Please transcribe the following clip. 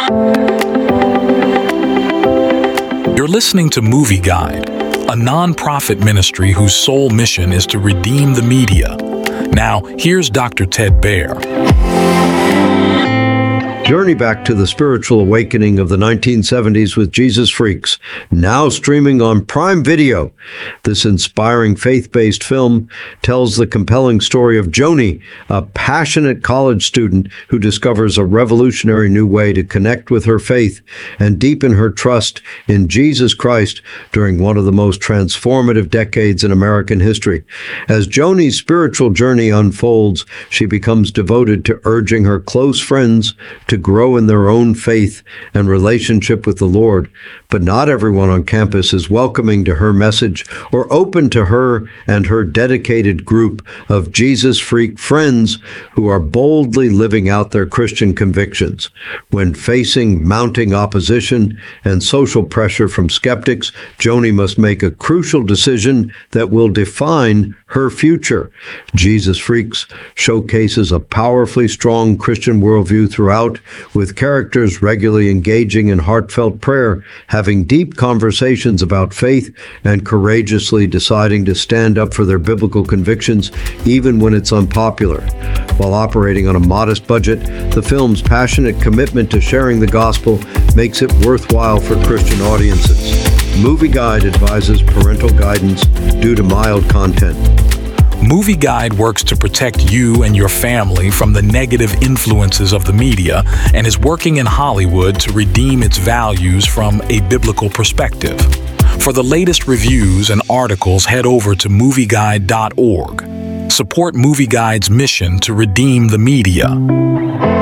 You're listening to Movie Guide, a non-profit ministry whose sole mission is to redeem the media. Now, here's Dr. Ted Baehr. Journey back to the spiritual awakening of the 1970s with Jesus Freaks, now streaming on Prime Video. This inspiring faith-based film tells the compelling story of Joni, a passionate college student who discovers a revolutionary new way to connect with her faith and deepen her trust in Jesus Christ during one of the most transformative decades in American history. As Joni's spiritual journey unfolds, she becomes devoted to urging her close friends to grow in their own faith and relationship with the Lord. But not everyone on campus is welcoming to her message or open to her and her dedicated group of Jesus Freak friends who are boldly living out their Christian convictions. When facing mounting opposition and social pressure from skeptics, Joni must make a crucial decision that will define her future. Jesus Freaks showcases a powerfully strong Christian worldview throughout, with characters regularly engaging in heartfelt prayer, having deep conversations about faith, and courageously deciding to stand up for their biblical convictions even when it's unpopular. While operating on a modest budget, the film's passionate commitment to sharing the gospel makes it worthwhile for Christian audiences. Movie Guide advises parental guidance due to mild content. Movie Guide works to protect you and your family from the negative influences of the media and is working in Hollywood to redeem its values from a biblical perspective. For the latest reviews and articles, head over to movieguide.org. Support Movie Guide's mission to redeem the media.